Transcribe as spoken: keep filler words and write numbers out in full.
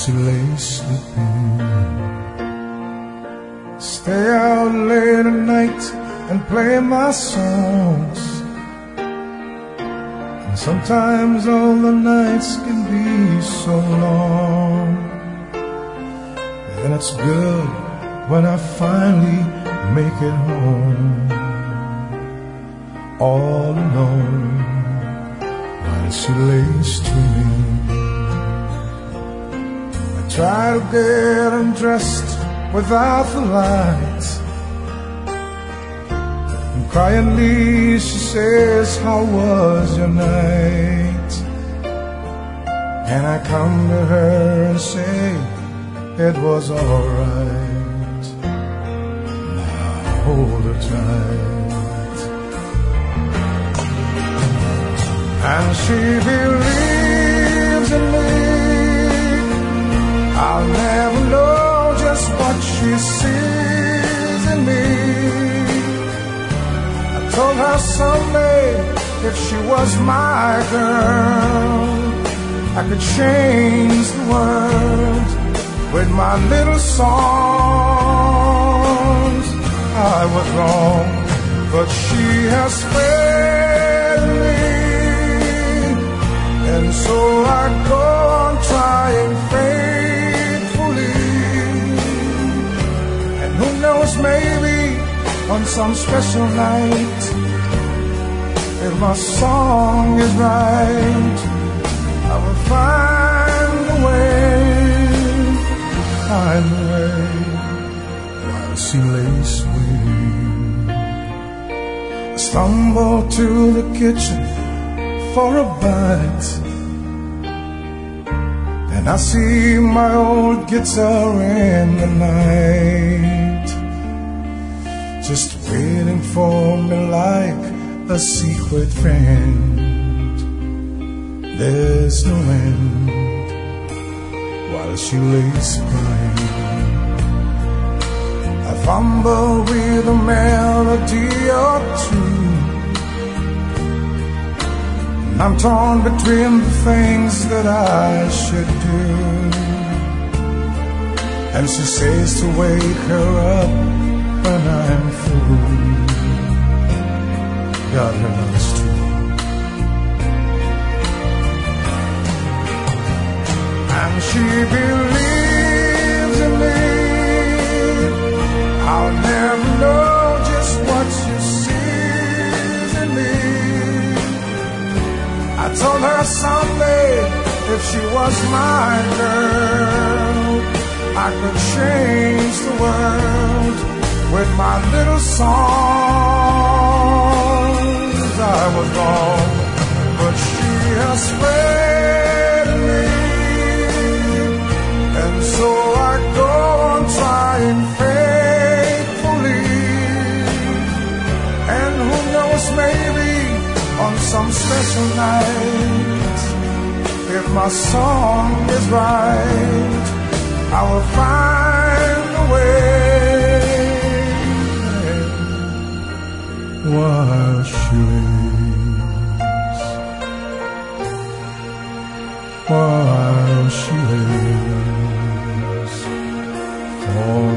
she lay sleeping. Stay out late at night and play my songs. And sometimes all the nights can be so long. And it's good when I finally make it home, all alone, while she lays dreaming. I try to get undressed without the lights, and quietly she says, how was your night? And I come to her and say, it was alright. Now hold her tight. And she believes in me. I'll never know just what she sees in me. I told her someday if she was my girl, I could change the world with my little songs. I was wrong, but she has failed me, and so I go on trying faithfully. And who knows, maybe on some special night, if my song is right, I will find a way, find a way, while she lays waiting. I stumble to the kitchen for a bite, and I see my old guitar in the night, just waiting for me like a secret friend. There's no end while she lays crying. I fumble with a melody or two, and I'm torn between the things that I should do. And she says to wake her up when I'm through. God knows too. And she believes in me. I'll never know just what she sees in me. I told her someday if she was my girl, I could change the world with my little songs. I was wrong, but she has failed in me, and so I go on trying faithfully. And who knows, maybe on some special night, if my song is right, I will find a way, while she lays, while she lays for